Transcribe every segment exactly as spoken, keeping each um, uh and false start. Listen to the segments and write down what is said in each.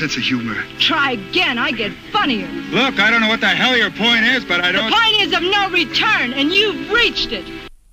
sense of humor. Try again, I get funnier. Look, I don't know what the hell your point is, but I don't... The point is of no return, and you've reached it.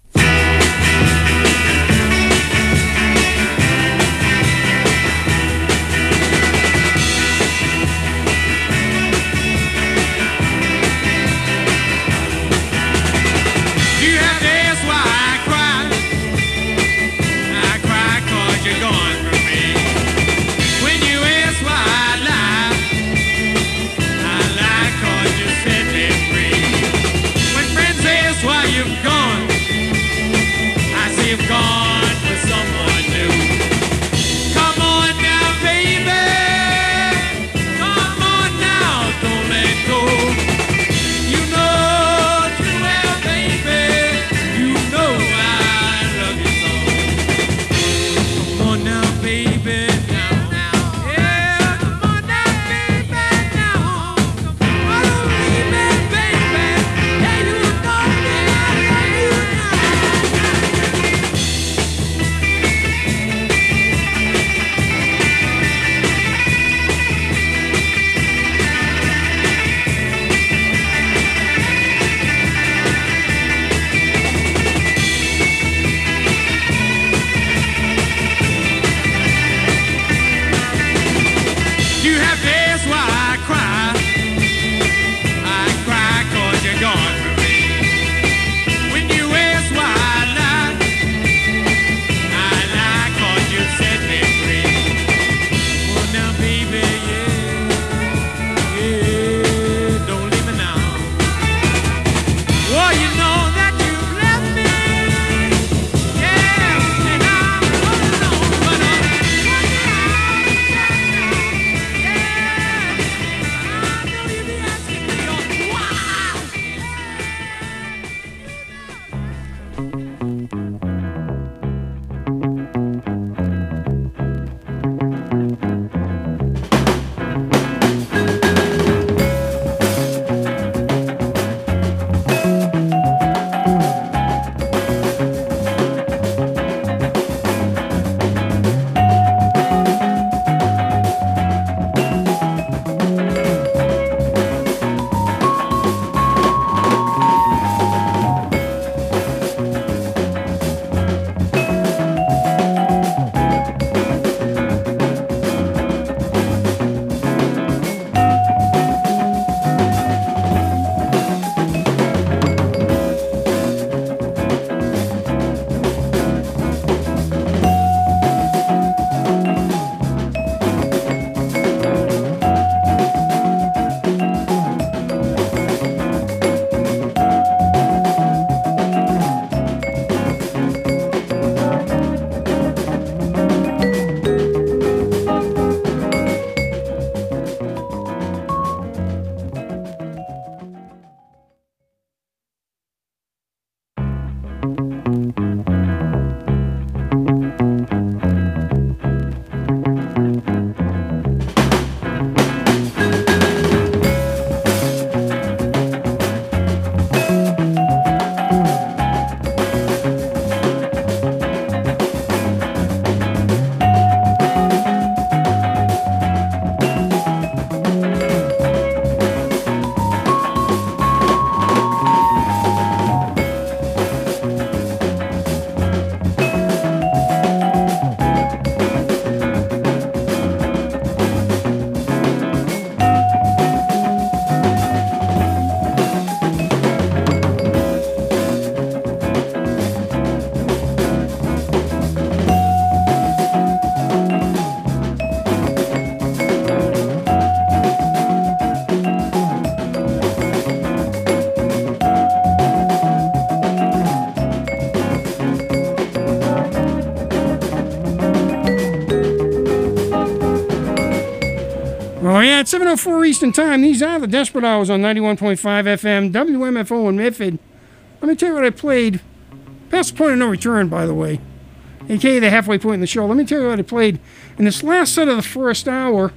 Oh, yeah, it's seven oh four Eastern Time. These are the Desperate Hours on ninety-one point five F M, W M F O in Medford. Let me tell you what I played. Past the point of no return, by the way. A K A the halfway point in the show. Let me tell you what I played. In this last set of the first hour,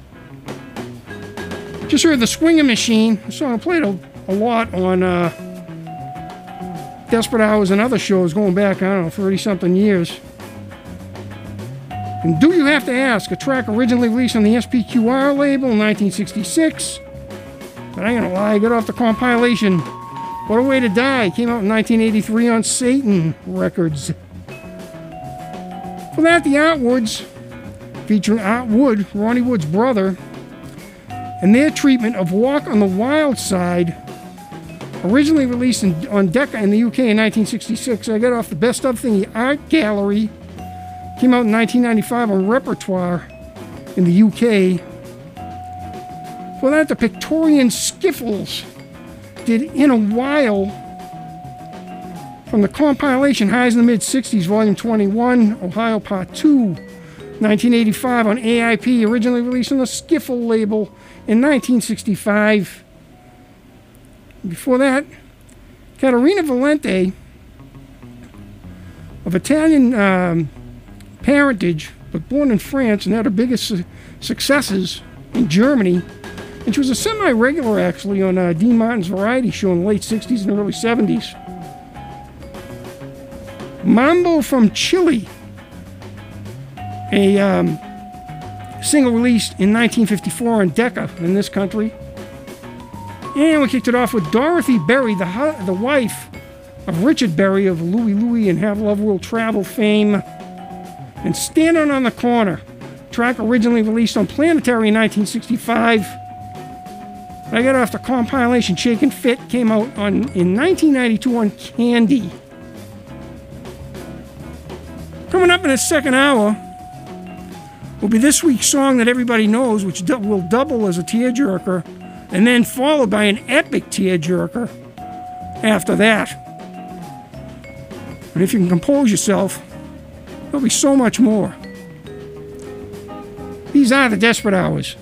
just heard the Swinging Machine. A song I played a, a lot on uh, Desperate Hours and other shows going back, I don't know, thirty-something years. And Do You Have to Ask, a track originally released on the S P Q R label in nineteen sixty-six. But I ain't gonna lie, I got off the compilation What a Way to Die. Came out in nineteen eighty-three on Satan Records. For that, the Art Woods, featuring Art Wood, Ronnie Wood's brother, and their treatment of Walk on the Wild Side, originally released in, on Decca in the U K in nineteen sixty-six. I got off the Best Of Thingy Art Gallery. Came out in nineteen ninety-five on Repertoire in the U K. For that, the Pictorian Skiffles did In a While from the compilation Highs in the Mid-sixties, Volume twenty-one, Ohio Part two, nineteen eighty-five on A I P, originally released on the Skiffle label in nineteen sixty-five. Before that, Caterina Valente, of Italian um, parentage, but born in France and had her biggest su- successes in Germany. And she was a semi-regular, actually, on uh, Dean Martin's Variety Show in the late sixties and early seventies. Mambo from Chile, a um, single released in nineteen fifty-four on Decca in this country. And we kicked it off with Dorothy Berry, the, hu- the wife of Richard Berry of Louie Louie and Have Love Will Travel fame. And Standing on the Corner, track originally released on Planetary in nineteen sixty-five. I got off the compilation Shake and Fit, came out on in nineteen ninety-two on Candy. Coming up in the second hour will be this week's song that everybody knows, which du- will double as a tearjerker, and then followed by an epic tearjerker after that. And if you can compose yourself, there'll be so much more. These are the Desperate Hours.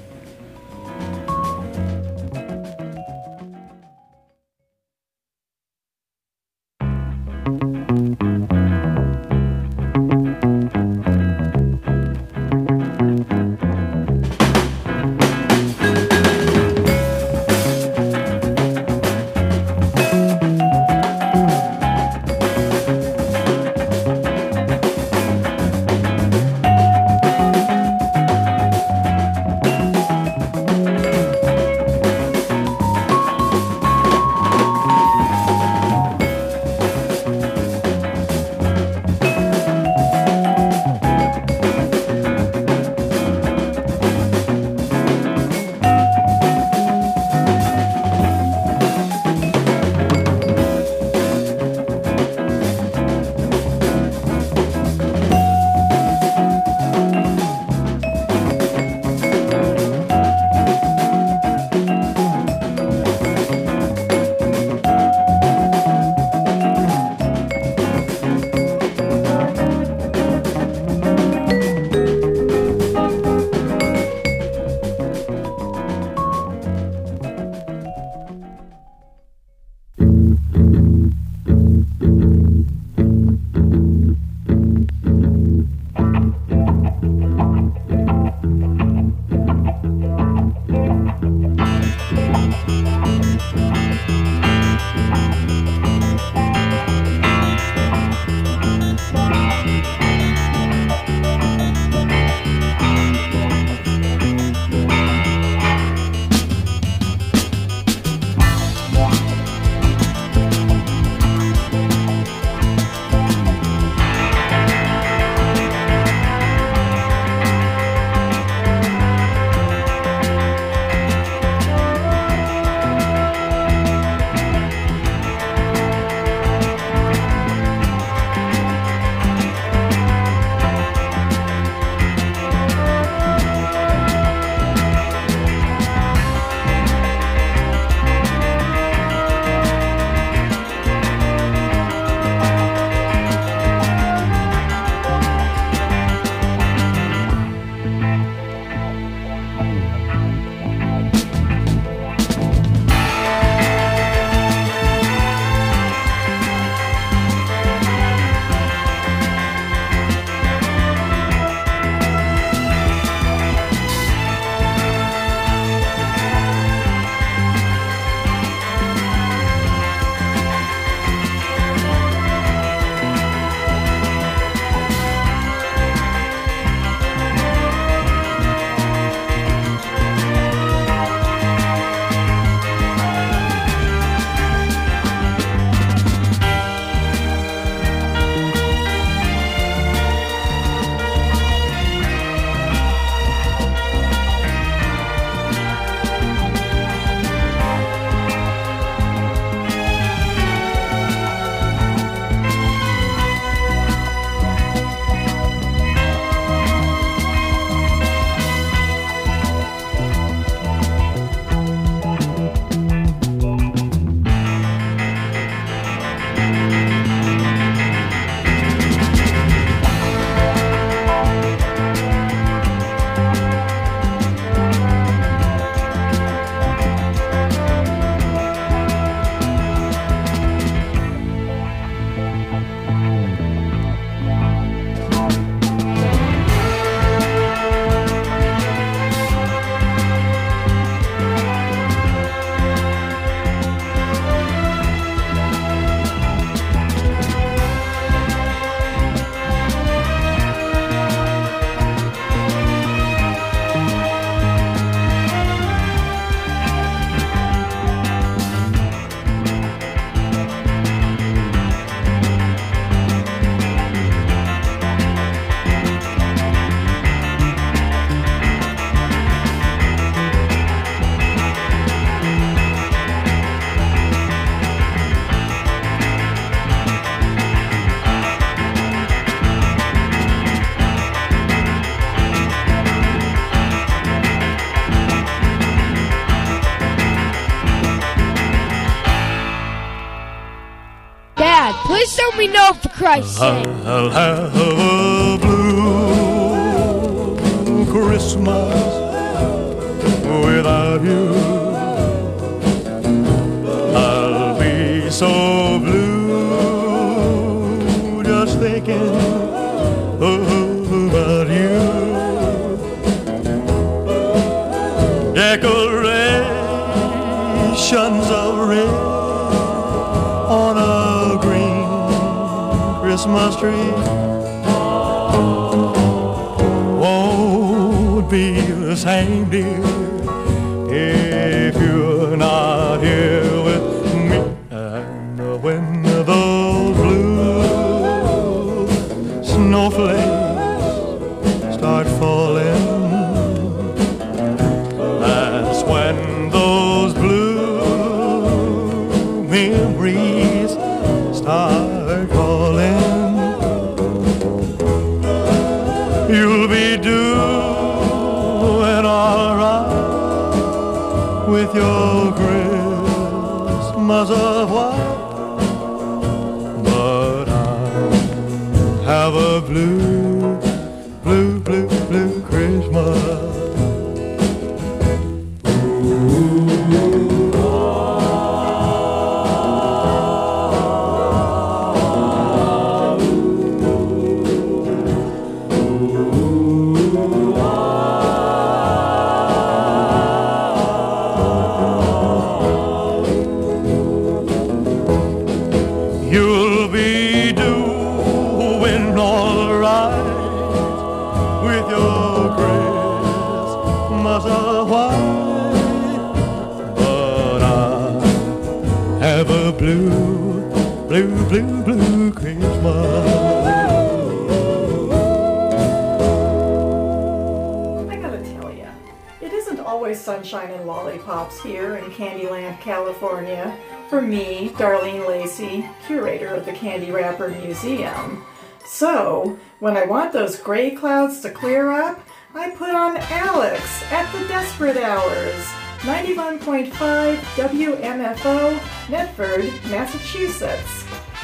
God, please tell me no for Christ's sake. I'll have a blue Christmas without you. I'll be so blue just thinking about you. Decorations of red on a green Christmas tree won't be the same, dear, if you're not here with me. And when those blue snowflakes start falling, that's when those blue memories start calling. You'll be doing alright with your Christmas of white, but I have a blue, blue, blue, blue Christmas. You'll be doing all right with your Christmas of white, but I have a blue, blue, blue, blue Christmas. I gotta tell ya, it isn't always sunshine and lollipops here in Candyland, California. For me, Darlene Lacey, curator of the Candy Wrapper Museum. So, when I want those gray clouds to clear up, I put on Alex at the Desperate Hours, ninety-one point five W M F O, Medford, Massachusetts.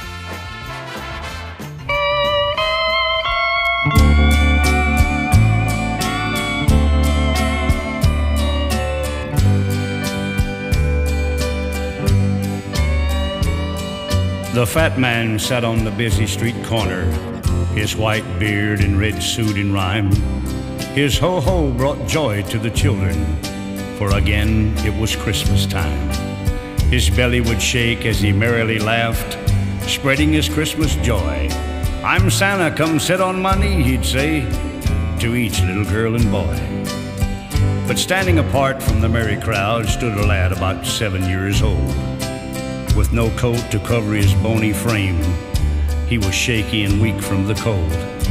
The fat man sat on the busy street corner, his white beard and red suit in rhyme. His ho-ho brought joy to the children, for again it was Christmas time. His belly would shake as he merrily laughed, spreading his Christmas joy. "I'm Santa, come sit on my knee," he'd say to each little girl and boy. But standing apart from the merry crowd stood a lad about seven years old. With no coat to cover his bony frame, he was shaky and weak from the cold.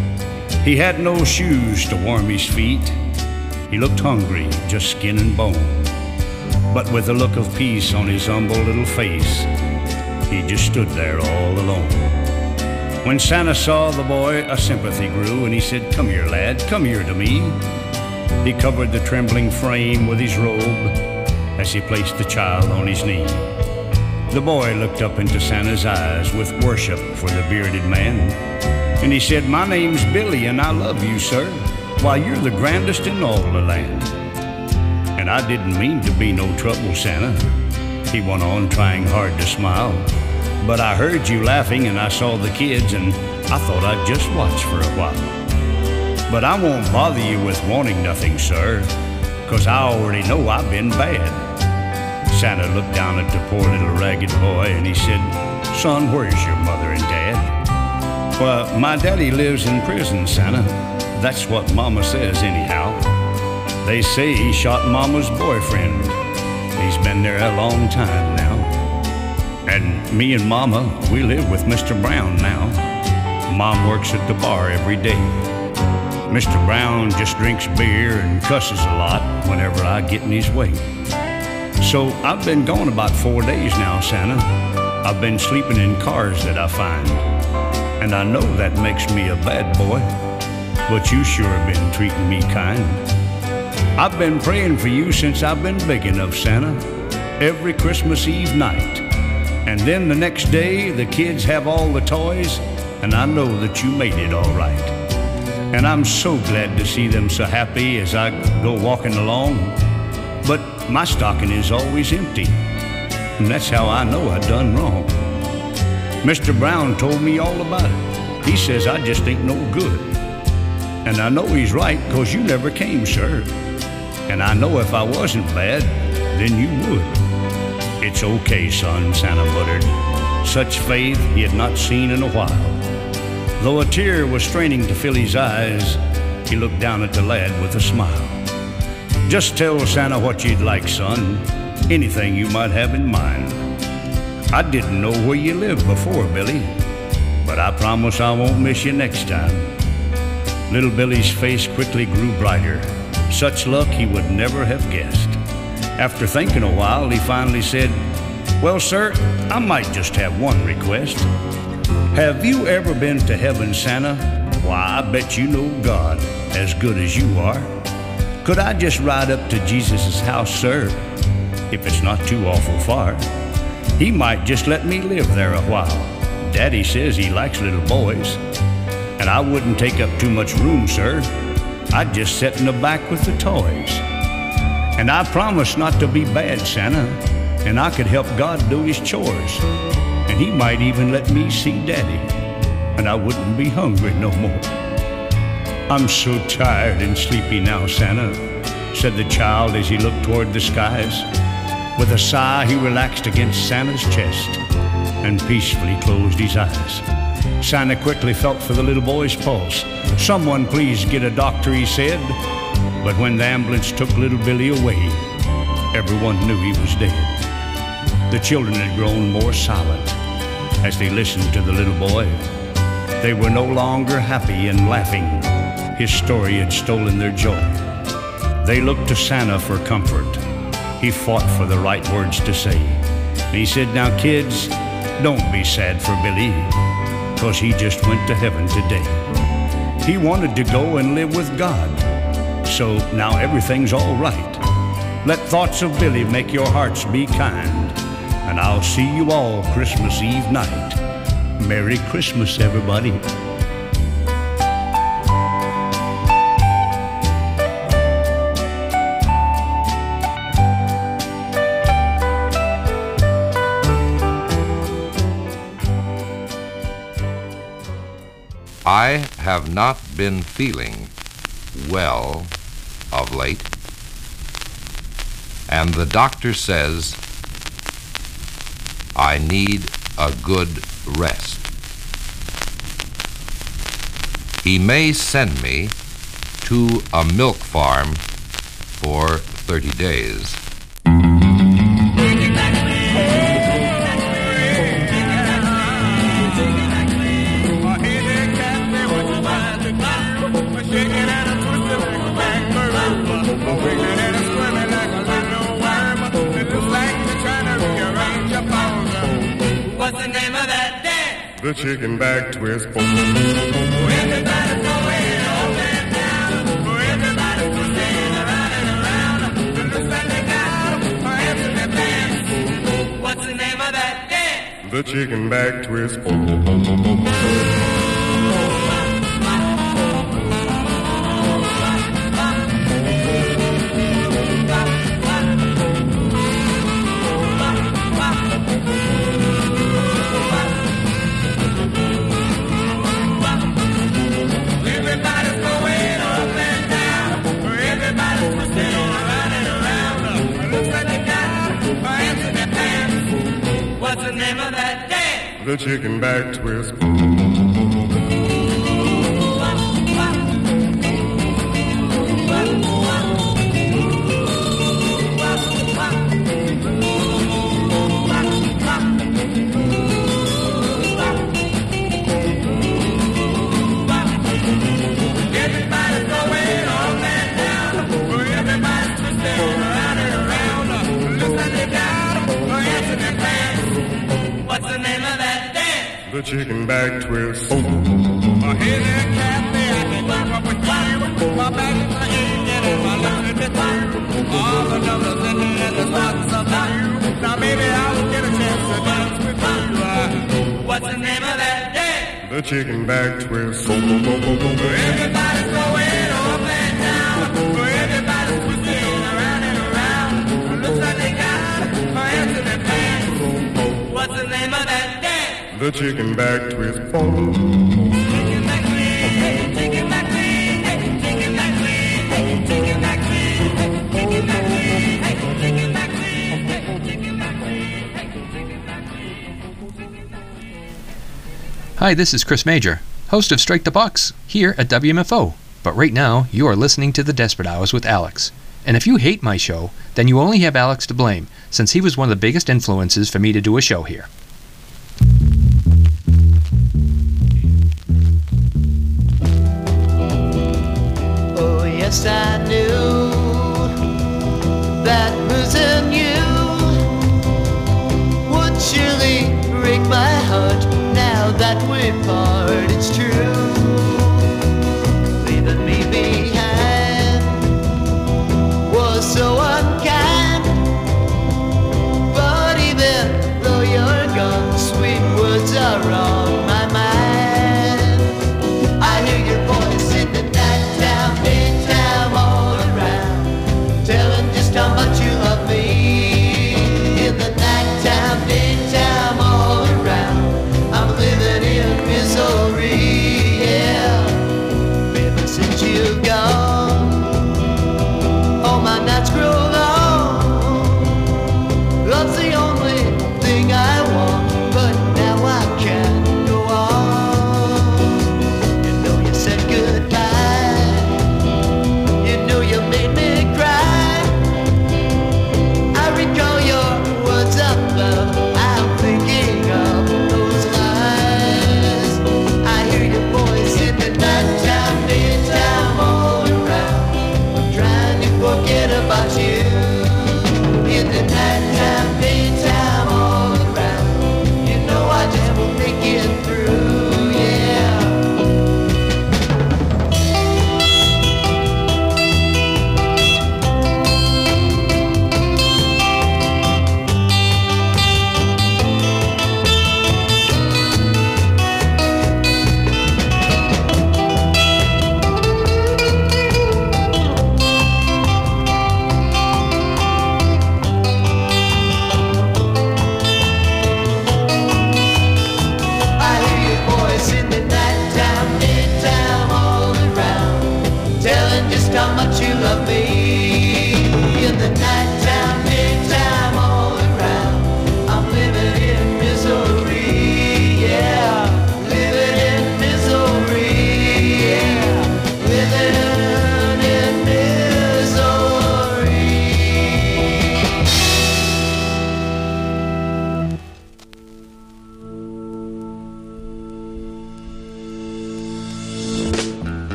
He had no shoes to warm his feet. He looked hungry, just skin and bone. But with a look of peace on his humble little face, he just stood there all alone. When Santa saw the boy, a sympathy grew, and he said, "Come here, lad, come here to me." He covered the trembling frame with his robe as he placed the child on his knee. The boy looked up into Santa's eyes with worship for the bearded man, and he said, "My name's Billy, and I love you, sir. Why, you're the grandest in all the land." "And I didn't mean to be no trouble, Santa," he went on, trying hard to smile. "But I heard you laughing, and I saw the kids, and I thought I'd just watch for a while. But I won't bother you with wanting nothing, sir, 'cause I already know I've been bad." Santa looked down at the poor little ragged boy and he said, "Son, where's your mother and dad?" "Well, my daddy lives in prison, Santa. That's what Mama says anyhow. They say he shot Mama's boyfriend. He's been there a long time now. And me and Mama, we live with Mister Brown now. Mom works at the bar every day. Mister Brown just drinks beer and cusses a lot whenever I get in his way. So I've been gone about four days now, Santa. I've been sleeping in cars that I find. And I know that makes me a bad boy, but you sure have been treating me kind. I've been praying for you since I've been big enough, Santa, every Christmas Eve night. And then the next day, the kids have all the toys, and I know that you made it all right. And I'm so glad to see them so happy as I go walking along. But my stocking is always empty, and that's how I know I done wrong. Mister Brown told me all about it. He says I just ain't no good. And I know he's right, 'cause you never came, sir. And I know if I wasn't bad, then you would. It's okay, son, Santa muttered. Such faith he had not seen in a while. Though a tear was straining to fill his eyes, he looked down at the lad with a smile. Just tell Santa what you'd like, son, anything you might have in mind. I didn't know where you lived before, Billy, but I promise I won't miss you next time. Little Billy's face quickly grew brighter. Such luck he would never have guessed. After thinking a while, he finally said, "Well, sir, I might just have one request. Have you ever been to heaven, Santa? Why, I bet you know God as good as you are. Could I just ride up to Jesus' house, sir, if it's not too awful far? He might just let me live there a while. Daddy says he likes little boys. And I wouldn't take up too much room, sir. I'd just sit in the back with the toys. And I promise not to be bad, Santa, and I could help God do his chores. And he might even let me see Daddy, and I wouldn't be hungry no more." "I'm so tired and sleepy now, Santa," said the child as he looked toward the skies. With a sigh, he relaxed against Santa's chest and peacefully closed his eyes. Santa quickly felt for the little boy's pulse. "Someone please get a doctor," he said. But when the ambulance took little Billy away, everyone knew he was dead. The children had grown more silent as they listened to the little boy. They were no longer happy and laughing. His story had stolen their joy. They looked to Santa for comfort. He fought for the right words to say. And he said, "Now kids, don't be sad for Billy, 'cause he just went to heaven today. He wanted to go and live with God, so now everything's all right. Let thoughts of Billy make your hearts be kind, and I'll see you all Christmas Eve night. Merry Christmas, everybody." I have not been feeling well of late, and the doctor says I need a good rest. He may send me to a milk farm for thirty days. What's the name of that dance? The chicken back twist. Everybody's going up and down. Everybody's twisting around and around. It looks like they got a hands in their pants. What's the name of that dance? The chicken back twist. What's the name of that dance? The chicken back twist. What's the name of that dance? The chicken back twist. Oh, hey there, Kathy, I can keep up with you. My back is my head and my left is the time. All the numbers in the end is lots of time. Now maybe I'll get a chance to dance with you. What's the name of that dance? The chicken back twist. Everybody's going up and down. Everybody's twisting around and around. Looks like they got a hands in their pants. What's the name of that dance? The chicken back twist. Chicken back twist. Chicken back twist. Chicken back twist. Chicken back twist. Chicken back twist. Chicken back twist. Chicken back twist. Hi, this is Chris Major, host of Strike the Box, here at W M F O. But right now, you are listening to The Desperate Hours with Alex. And if you hate my show, then you only have Alex to blame, since he was one of the biggest influences for me to do a show here. Oh, yes, I knew that losing you would surely break my heart. Now that we're part, it's true. Leaving me behind was so unkind. But even though you're gone, sweet words are on my mind. I hear your voice in the nighttime, daytime, all around, telling just how much you love me. In the nighttime, daytime, all around, I'm living in misery. Yeah.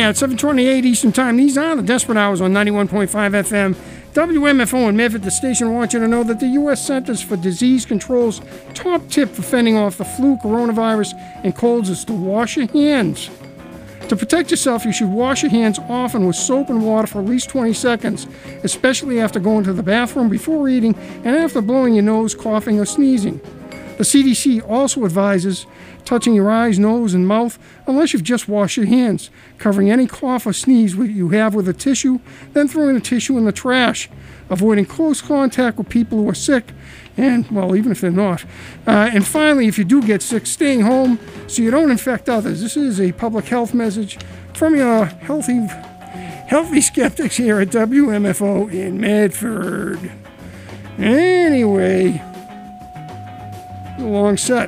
at seven twenty-eight Eastern Time. These are the Desperate Hours on ninety-one point five F M. W M F O in Medford. The station wants you to know that the U S Centers for Disease Control's top tip for fending off the flu, coronavirus, and colds is to wash your hands. To protect yourself, you should wash your hands often with soap and water for at least twenty seconds, especially after going to the bathroom, before eating, and after blowing your nose, coughing, or sneezing. The C D C also advises touching your eyes, nose, and mouth unless you've just washed your hands, covering any cough or sneeze you have with a tissue, then throwing the tissue in the trash, avoiding close contact with people who are sick, and, well, even if they're not. Uh, and finally, if you do get sick, staying home so you don't infect others. This is a public health message from your healthy, healthy skeptics here at W M F O in Medford. Anyway, a long set.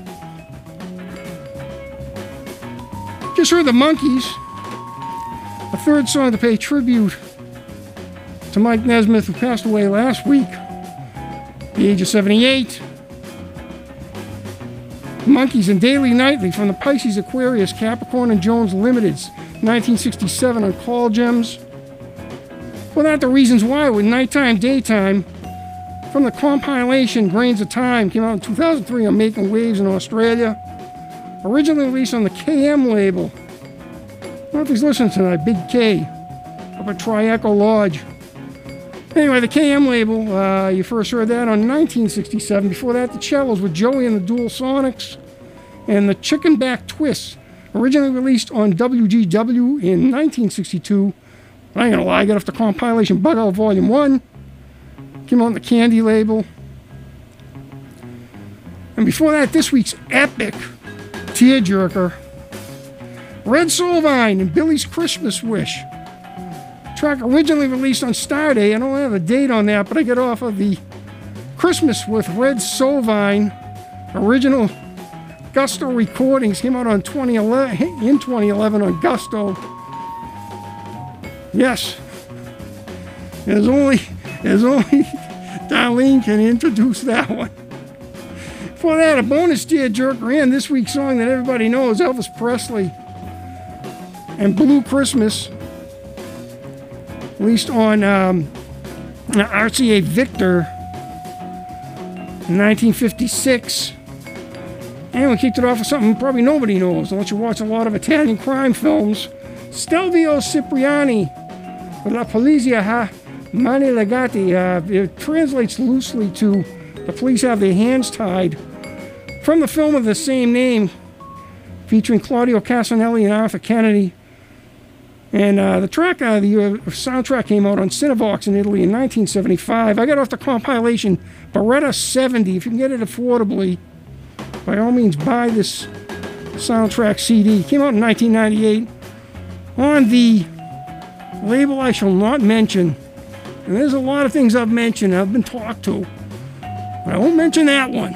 Just heard the Monkees, a third song to pay tribute to Mike Nesmith, who passed away last week at the age of seventy-eight. The Monkees and Daily Nightly from the Pisces, Aquarius, Capricorn, and Jones Limiteds, nineteen sixty-seven on Call Gems. Without the Reasons Why with Nighttime, Daytime from the compilation Grains of Time, came out in two thousand three on Making Waves in Australia. Originally released on the K M label. I don't know if he's listening tonight, Big K, up at Tri-Echo Lodge. Anyway, the K M label, uh, you first heard that on nineteen sixty-seven. Before that, the Cellos with Joey and the Dual Sonics, and the Chicken Back Twist, originally released on W G W in nineteen sixty-two. I ain't gonna lie, I got off the compilation Bug Out Volume one. Came on the Candy label. And before that, this week's epic tearjerker, Red Solvine and Billy's Christmas Wish. Track originally released on Starday. I don't have a date on that, but I get off of the Christmas with Red Solvine original Gusto recordings. Came out on twenty eleven, in twenty eleven on Gusto. Yes, there's only there's only Darlene can introduce that one. For that, a bonus tearjerker and this week's song that everybody knows, Elvis Presley and Blue Christmas, released on um, R C A Victor in nineteen fifty-six. And we kicked it off with something probably nobody knows unless you watch a lot of Italian crime films. Stelvio Cipriani with La Polizia ha mani legati. Uh, it translates loosely to The Police Have Their Hands Tied, from the film of the same name, featuring Claudio Casanelli and Arthur Kennedy. And uh, the track, uh, the uh, soundtrack came out on Cinevox in Italy in nineteen seventy-five. I got off the compilation Beretta seventy. If you can get it affordably, by all means buy this soundtrack C D. It came out in nineteen ninety-eight on the label I shall not mention. And there's a lot of things I've mentioned, I've been talked to, but I won't mention that one.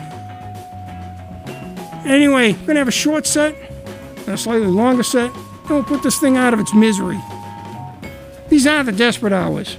Anyway, we're going to have a short set and a slightly longer set. We'll put this thing out of its misery. These are the Desperate Hours.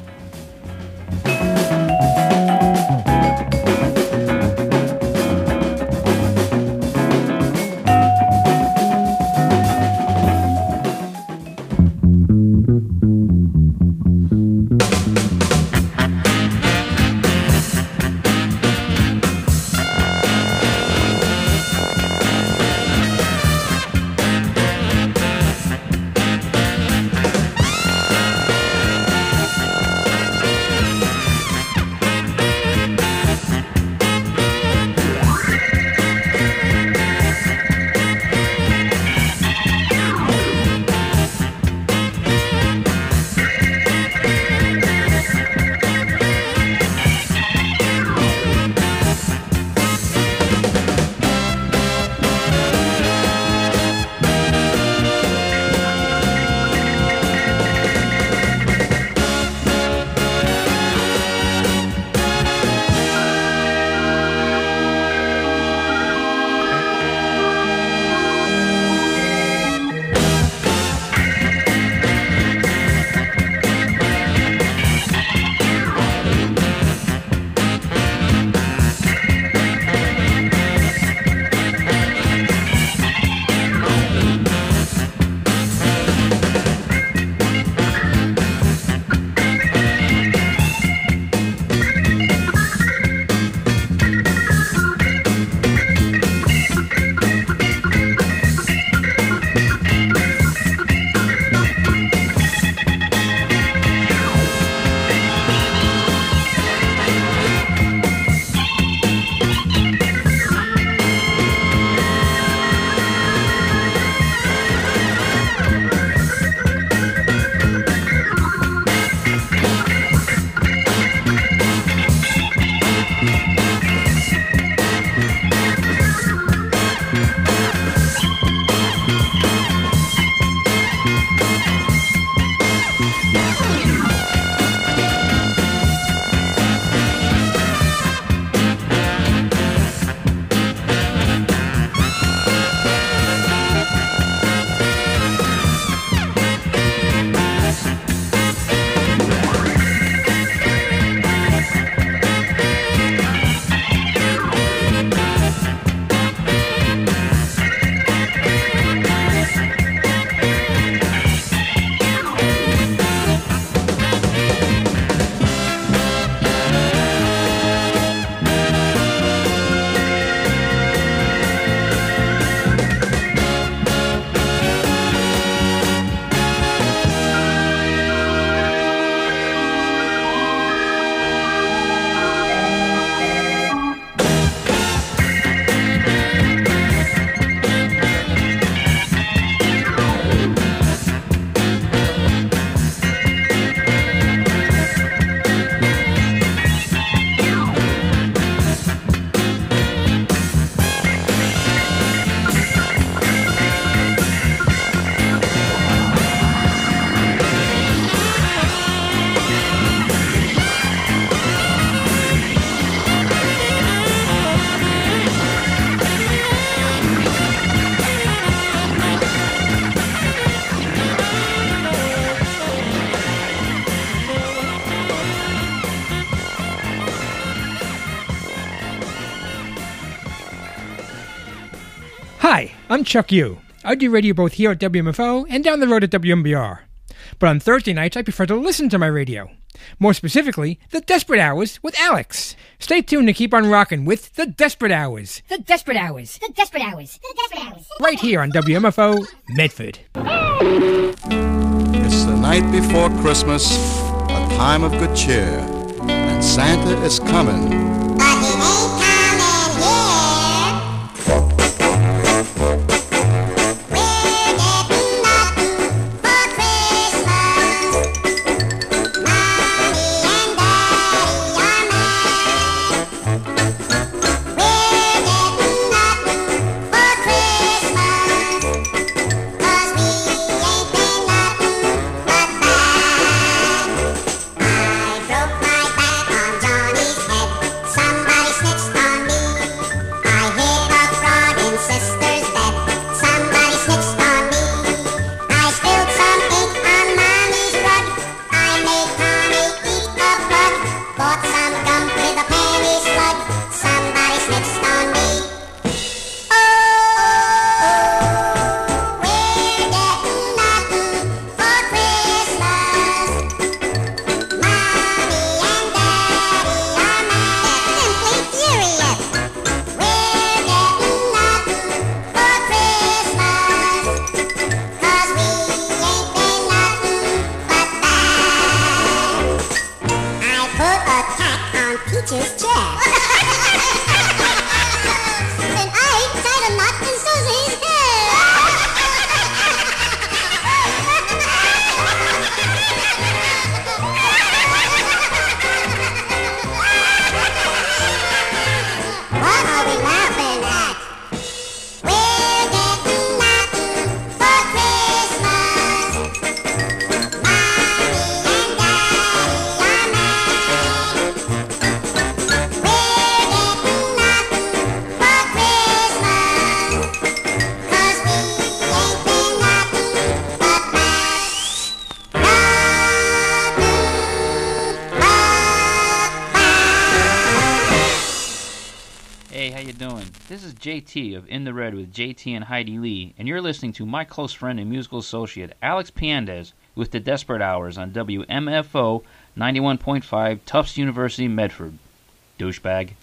Hi, I'm Chuck Yu. I do radio both here at W M F O and down the road at W M B R. But on Thursday nights, I prefer to listen to my radio. More specifically, The Desperate Hours with Alex. Stay tuned to keep on rocking with The Desperate Hours. The Desperate Hours. The Desperate Hours. The Desperate Hours. Right here on W M F O, Medford. It's the night before Christmas, a time of good cheer, and Santa is coming. But he ain't coming here. We're getting nothing for Christmas. Mommy and Daddy are mad. We're getting nothing for Christmas. 'Cause we ain't been nothing but bad. I broke my back on Johnny's head. Somebody snitched on me. I hit a frog in sister's bed. Somebody snitched on me. I spilled some ink on mommy's rug. I made Tommy eat a bug. Bought some gum with a penny slug. Somebody snitched on me. Oh, we're getting nothing for Christmas. Mommy and Daddy are mad. Simply furious. We're getting nothing for Christmas. 'Cause we ain't been nothing but bad. I put a tack on Peach's chair. And I tied a knot in Susie's hair. What are we laughing at? We're getting nothing for Christmas. Mommy and Daddy are mad. We're getting nothing for Christmas. 'Cause we ain't been nothing but bad. Hey, how you doing? This is J T of In the Red with J T and Heidi Lee, and you're listening to my close friend and musical associate Alex Piandez with The Desperate Hours on W M F O ninety-one point five Tufts University, Medford. Douchebag.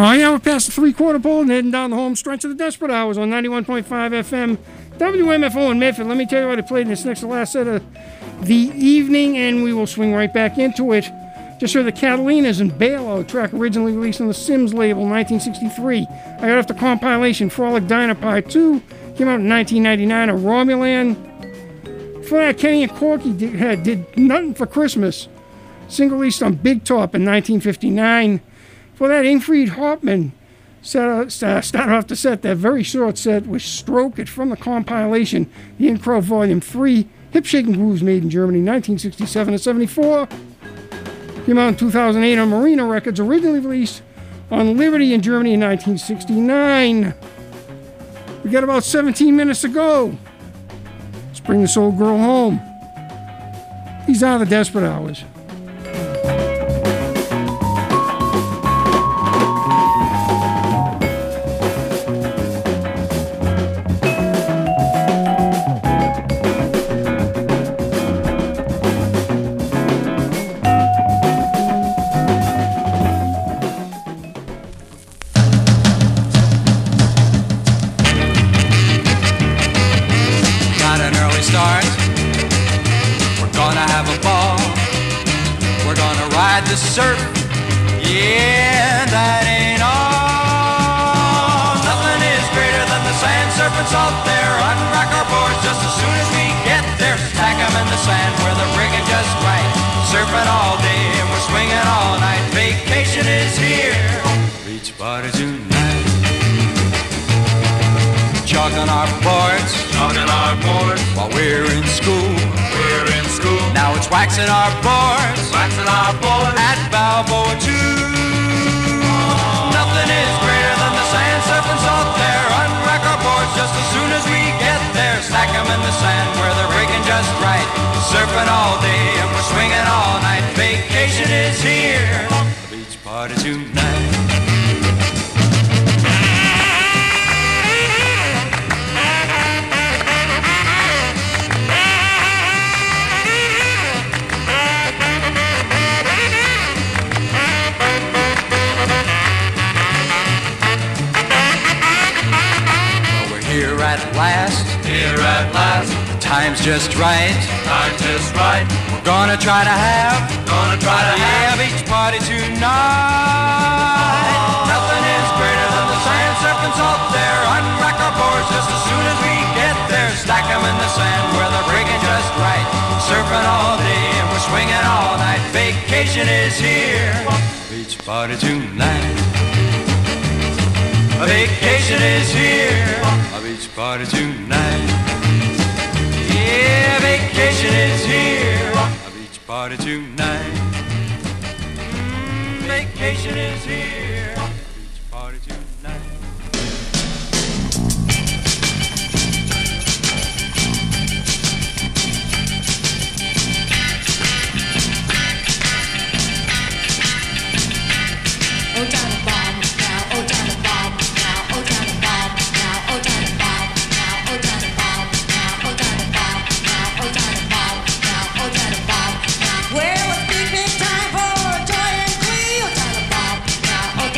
Oh, yeah, we're past the three-quarter pole and heading down the home stretch of the Desperate Hours on ninety-one point five F M W M F O in Medford. Let me tell you what I played in this next to last set of the evening, and we will swing right back into it. Just heard the Catalinas and Bailout, track originally released on the Sims label, nineteen sixty-three. I got off the compilation Frolic Dynapart two, came out in nineteen ninety-nine, a Romulan. Before that, Kenny and Corky did, had, did Nothing for Christmas, single released on Big Top in nineteen fifty-nine. For that, Ingrid Hartman set, uh, started off the set, that very short set, with Stroke It from the compilation, the Incro Volume three, Hip Shaking Grooves, made in Germany, nineteen sixty-seven to seventy-four. Came out in two thousand eight on Marina Records, originally released on Liberty in Germany in nineteen sixty-nine. We got about seventeen minutes to go. Let's bring this old girl home. These are the Desperate Hours. Surf, yeah, that ain't all. Nothing is greater than the sand serpents out there. Unrack our boards just as soon as we get there. Stack 'em in the sand where they're rigging just right. Surfing all day and we're swinging all night. Vacation is here. Beach party tonight. Jogging our boards, jogging our boards while we're in school. We're in school. Now it's waxing our boards, waxing our boards at Balboa too. Nothing is greater than the sand serpents out there. Unrack our boards just as soon as we get there. Stack 'em in the sand where they're rigging just right. Surfing all day and we're swinging all night. Vacation is here. Beach party tonight. At last, here at last, the time's just right, time's just right. We're gonna try to have, gonna try to have, have beach party tonight. Nothing is greater than the sand serpents out there. Unrack our boards just as soon as we get there. Stack 'em in the sand where they're rigging just right. Surfing all day and we're swinging all night. Vacation is here. Beach party tonight. A vacation is here. A beach party tonight. Yeah, vacation is here. A beach party tonight. Mm, vacation is here. A beach party tonight. Oh, Johnny Bomb now. Oh, Johnny Bomb now. Oh, Johnny Bomb now. Oh, Johnny Bomb now. Oh, Johnny Bomb now. Oh, Johnny Bomb now. Oh, Johnny Bomb now. Oh, Johnny Bomb now. Well, it's big, big time for Joy and Glee. Oh, Johnny Bomb now. Oh,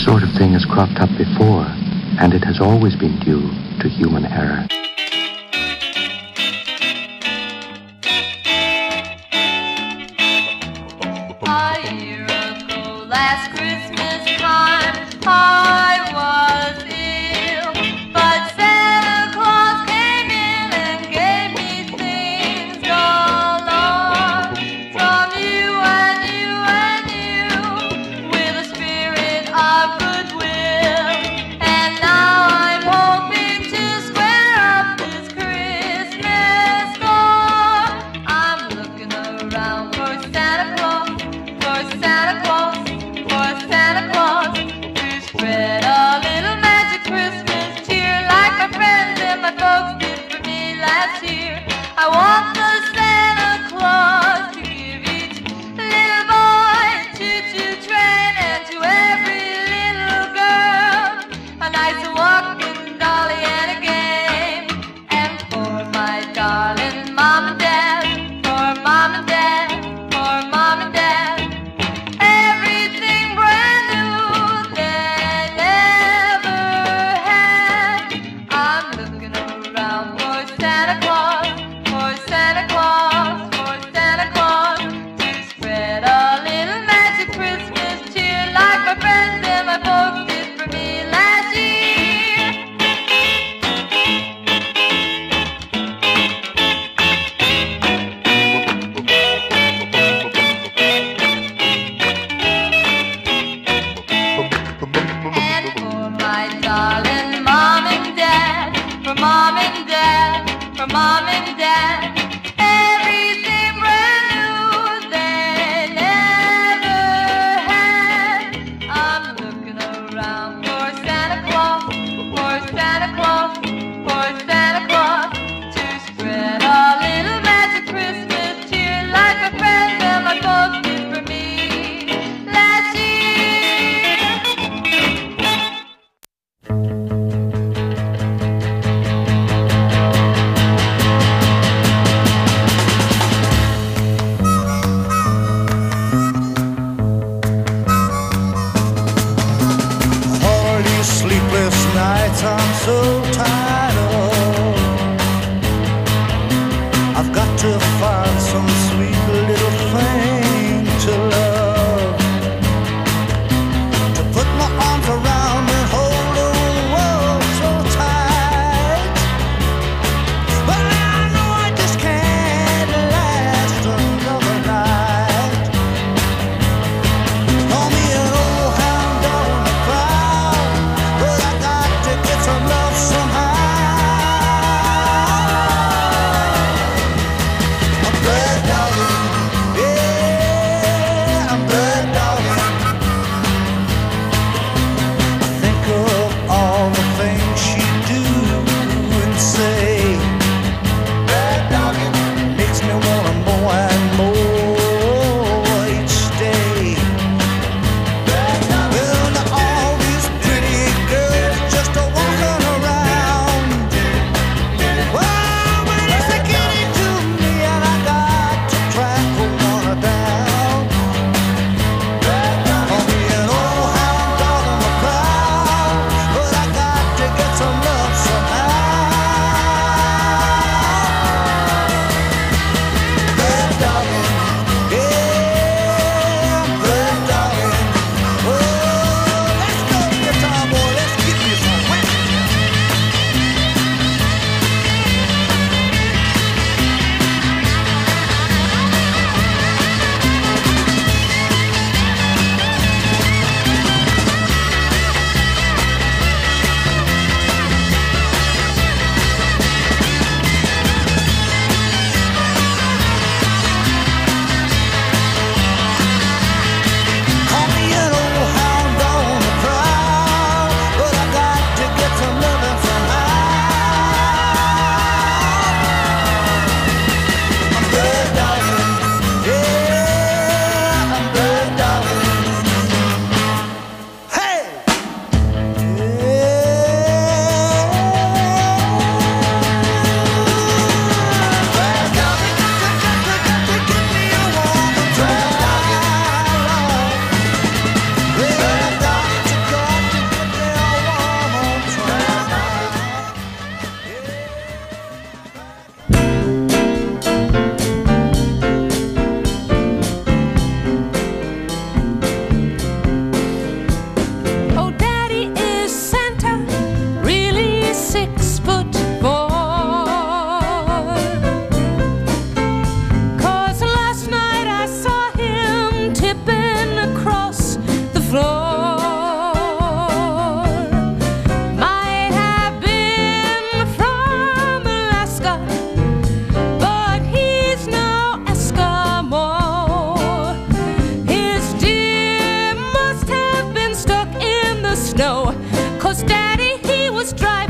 sort of thing has cropped up before, and it has always been due to human error. A year ago, last Christmas time, I was ill, but Santa Claus came in and gave me things galore. From you and you and you, with a spirit of goodwill, and now I'm hoping to square up this Christmas score. I'm looking around for Santa Claus, for Santa Claus, for Santa Claus, to spread a little magic Christmas cheer like my friends and my folks did for me last year. I want the Santa Claus to give each little boy a choo-choo train, and to every little girl a nice walking dolly and a game. And for my darling mom and dad, for mom and dad, for mom and dad, everything brand new they never had. I'm looking around for Santa Claus, for Santa Claus, for Santa Claus, to spread a little magic Christmas cheer like my friends and my folks did for me last year. And for my darling mom and dad, for mom and dad, for mom and dad, everything brand new they never had. I'm looking around for Santa Claus, for Santa Claus, for Santa Claus, to spread a little magic Christmas cheer like my friends and my folks did for me last year. All these sleepless nights I'm so tired of. I've got to find some sweet little thing to love, to put my arms around and hold the world so tight. But I know I just can't last another night. Call me an old hound dog in the crowd, but I got to get some love somehow.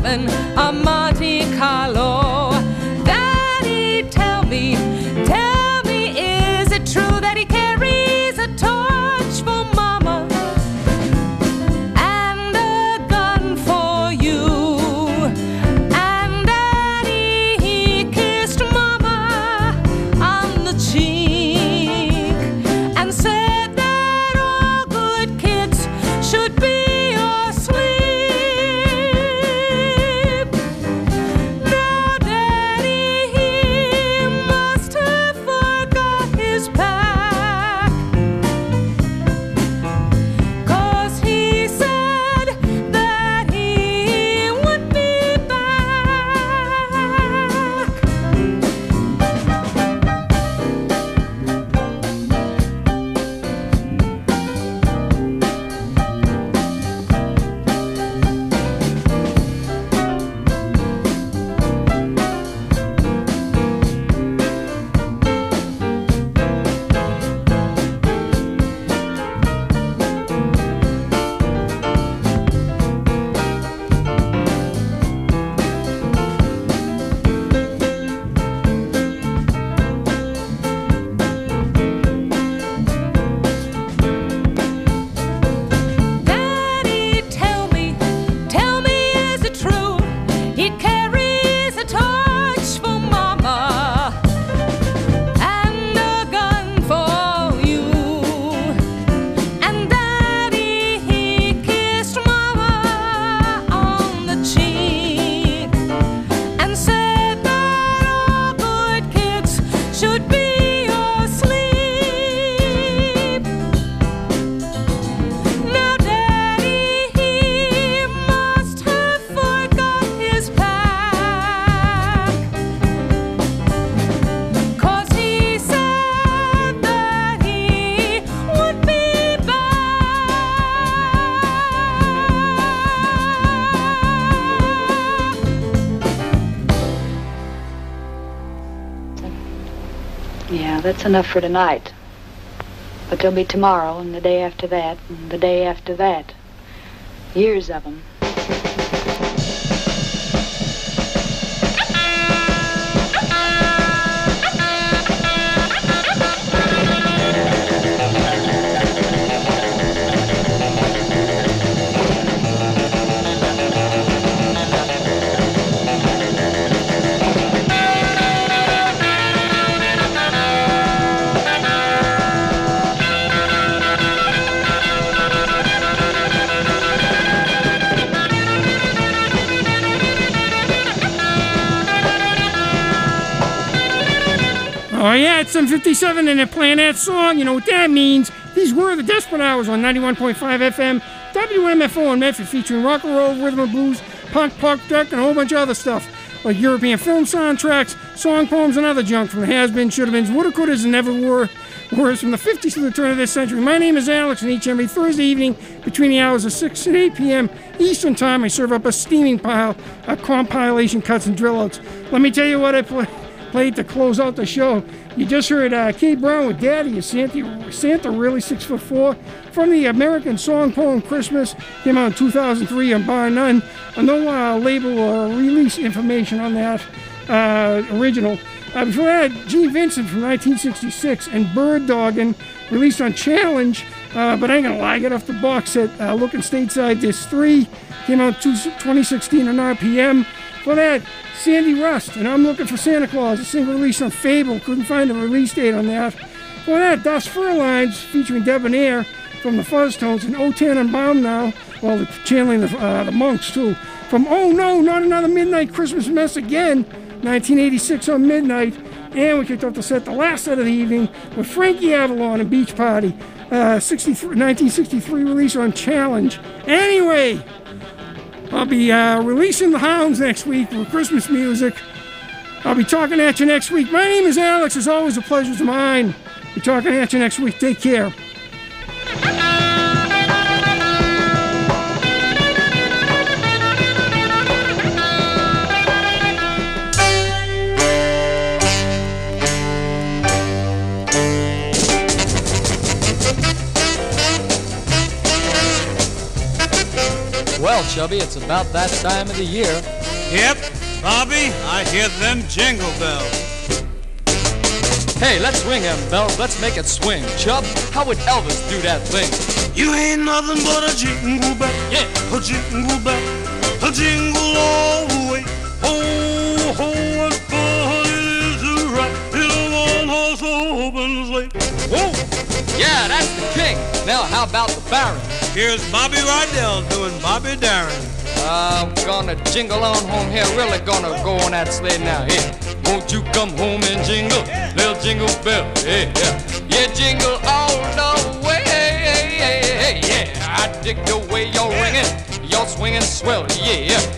in a Monte Carlo. Daddy, tell me, tell me, is it true that he carries a torch for Mama and a gun for you? And Daddy, he kissed Mama on the cheek and said that all good kids should be asleep. Now Daddy, he must have forgot his pack, 'cause he said that he would be back. Daddy, tell me, tell me, is it true he carries a torch for Mama and a gun for you? And Daddy, he kissed Mama on the cheek and said that all good kids should be asleep. Now Daddy, he must have forgot his pack, 'cause he said that he would be Yeah, that's enough for tonight. But there'll be tomorrow and the day after that and the day after that. Years of them. Oh yeah, it's seven fifty-seven and they're playing that song. You know what that means. These were the Desperate Hours on ninety-one point five F M, W M F O in Medford, featuring rock and roll, rhythm and blues, punk, punk, duck, and a whole bunch of other stuff, like European film soundtracks, song poems, and other junk from the has-beens, should-have-beens, woulda, couldas, and never were. Words from the fifties to the turn of this century. My name is Alex, and each and every Thursday evening between the hours of six and eight p.m. Eastern Time, I serve up a steaming pile of compilation cuts and drill outs. Let me tell you what I play. Played to close out the show. You just heard uh, Kate Brown with Daddy. Is Santa, Santa really six foot four? From the American song poem Christmas. Came out in two thousand three on Bar None. Uh, no uh, label or release information on that uh, original. Uh, before that, Gene Vincent from nineteen sixty-six and Bird Doggin', released on Challenge. Uh, but I ain't gonna lie, I got off the box set. Uh, Looking Stateside Disc three. Came out twenty sixteen on R P M. For that, Sandy Rust, and I'm Looking for Santa Claus, a single release on Fable. Couldn't find a release date on that. For that, Das Furlines, featuring Debonair from the Fuzztones, and O Tannenbaum now, well, they're channeling the, uh, the Monks too. From Oh No, Not Another Midnight Christmas Mess Again, nineteen eighty-six on Midnight. And we kicked off the set, the last set of the evening, with Frankie Avalon and Beach Party, uh, nineteen sixty-three release on Challenge. Anyway, I'll be uh, releasing the Hounds next week with Christmas music. I'll be talking at you next week. My name is Alex. It's always a pleasure to mine. Be talking at you next week. Take care. Well, Chubby, it's about that time of the year. Yep, Bobby, I hear them jingle bells. Hey, let's ring them bells, let's make it swing. Chub, how would Elvis do that thing? You ain't nothing but a jingle bell. Yeah, a jingle bell, a jingle all the way. Ho, ho, what fun it is to ride in a one-horse open sleigh. Whoa, yeah, that's the king. Now how about the baron? Here's Bobby Rydell doing Bobby Darin. I'm gonna jingle on home here, really gonna go on that sleigh now. Here, won't you come home and jingle, little jingle bell? Yeah, yeah, yeah, jingle all the way. Yeah, I dig the way you're ringing, you're swinging swell. Yeah,